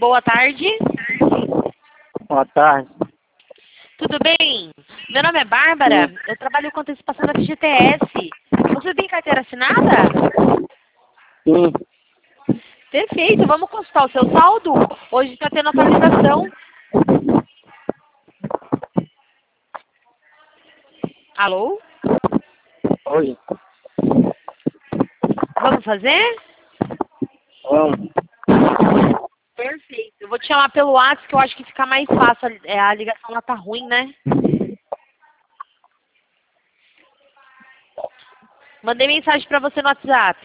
Boa tarde. Boa tarde. Tudo bem? Meu nome é Bárbara. Eu trabalho com antecipação da FGTS. Você tem carteira assinada? Sim. Perfeito. Vamos consultar o seu saldo? Hoje está tendo atualização. Alô? Oi. Vamos fazer? Vamos. Perfeito. Eu vou te chamar pelo WhatsApp que eu acho que fica mais fácil. A ligação lá tá ruim, né? Mandei mensagem pra você no WhatsApp.